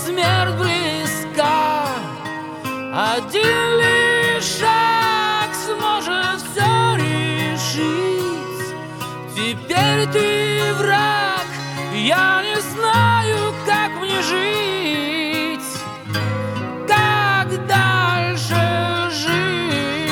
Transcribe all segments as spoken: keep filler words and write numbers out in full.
смерть близка. Один лишь шаг сможет все решить. Теперь ты враг, я не знаю, как мне жить, как дальше жить.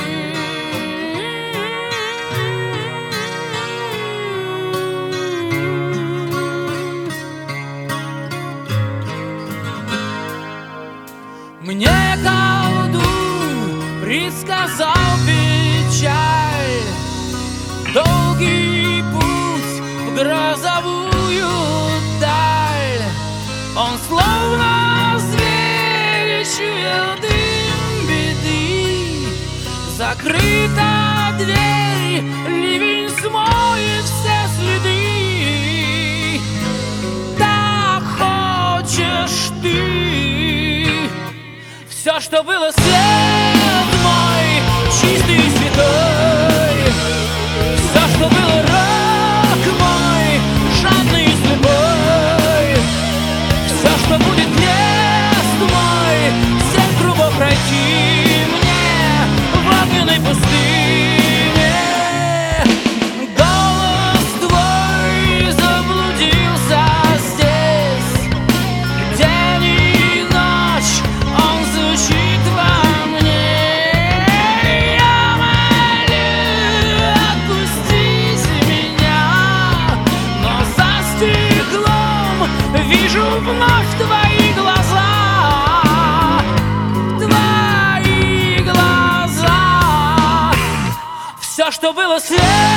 Мне колдун предсказал печаль, долгий путь в грозовую даль. Он словно зверь чуял дым беды. Закрыта дверь, ливень смоет все следы. Так хочешь ты. Все, что было, свет мой, чистый и святой. Все, что было, рок мой, жадный и слепой. Все, что будет, лес мой, семь кругов пройти мне в огненной пустыне. Голос твой заблудился здесь, день и ночь он звучит во мне. Я молю, отпустите меня, но за стеклом вижу вновь твои глаза, твои глаза. Все, что было, свет